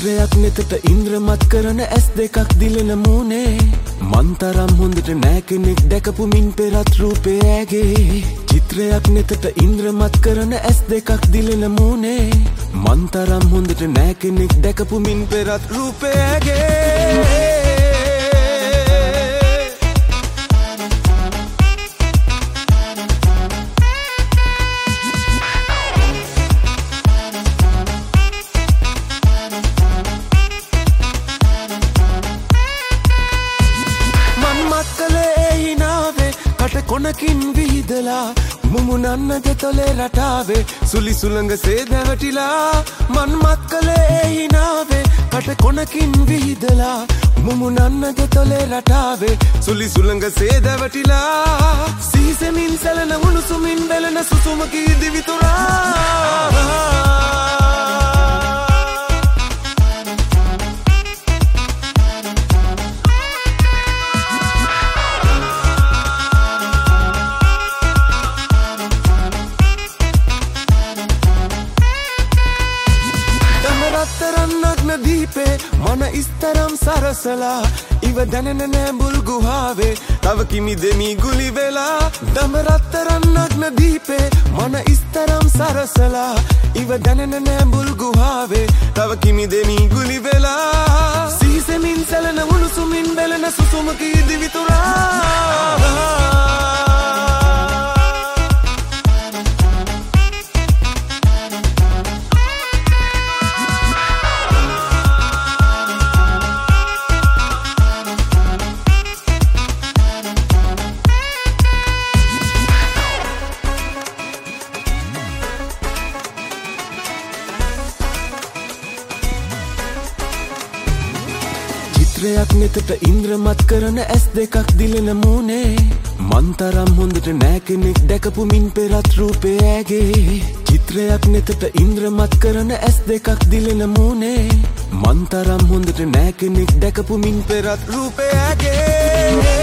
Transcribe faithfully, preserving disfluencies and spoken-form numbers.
චිත්‍රයක් නෙතට ඉන්ද්‍රමත් කරන ඇස් දෙකක් දිලෙන මූනේ මන්තරම් හොඳට නෑ කෙනෙක් දැකපු මින් පෙරත් රූපේ ඇගේ චිත්‍රයක් නෙතට ඉන්ද්‍රමත් කරන ඇස් දෙකක් දිලෙන මූනේ මන්තරම් හොඳට නෑ කෙනෙක් දැකපු මින් පෙරත් රූපේ ඇගේ කොනකින් විහිදලා මුමුණන්නද තොලේ රටාවේ සුලි සුළඟ සේ දැවටිලා මන් මත් කළේ හිනාවේ කට කොනකින් විහිදලා මුමුණන්නද තොලේ රටාවේ සුලි සුළඟ සේ දැවටිලා සීසෙමින් සැලෙන උණුසුමින් බැලෙන සුසුමකී දිවිතුරා දීපේ මන ඉස්තරම් සරසලා ඉව දැනෙන නෑඹුල් ගුහාවේ තව කිමි දෙමි ගුලි වෙලා දම රත්තරන් නග්න දීපේ මන ඉස්තරම් සරසලා ඉව දැනෙන නෑඹුල් ගුහාවේ තව කිමි දෙමි ගුලි වෙලා සීසෙමින් සැලෙන උණුසුමින් බැලෙන සුසුමකී දිවිතුරා චිත්‍රයක් නෙතට ඉන්ද්‍රමත් කරන ඇස් දෙකක් දිලෙන මූනේ මන්තරම් හොඳට නෑ කෙනෙක් දැකපු මින් පෙරත් රූපේ ඇගේ චිත්‍රයක් නෙතට ඉන්ද්‍රමත් කරන ඇස් දෙකක් දිලෙන මූනේ මන්තරම් හොඳට නෑ කෙනෙක් දැකපු මින් පෙරත් රූපේ ඇගේ